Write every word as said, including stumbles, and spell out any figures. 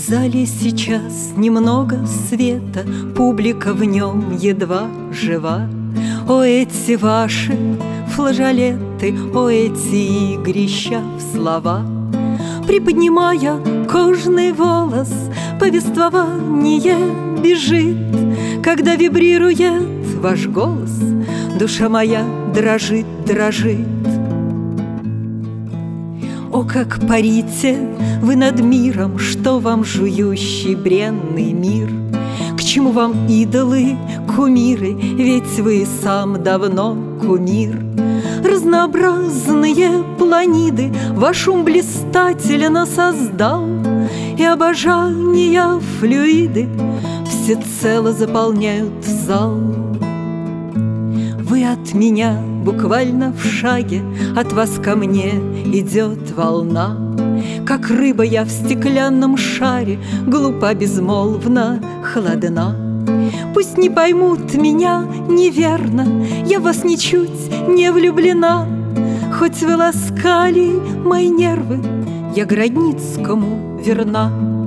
зале сейчас немного света, публика в нем едва жива. О, эти ваши флажолеты, о, эти игрища в слова! Приподнимая кожный волос, повествование бежит. Когда вибрирует ваш голос, душа моя дрожит, дрожит. О, как парите вы над миром, что вам жующий бренный мир! К чему вам идолы, кумиры, ведь вы сам давно кумир. Разнообразные планиды ваш ум блистательно создал, и обожания флюиды всецело заполняют зал. Вы от меня буквально в шаге, от вас ко мне идет волна. Как рыба я в стеклянном шаре, глупа, безмолвна, холодна. Пусть не поймут меня неверно, я в вас ничуть не влюблена. Хоть вы ласкали мои нервы, я Градницкому верна.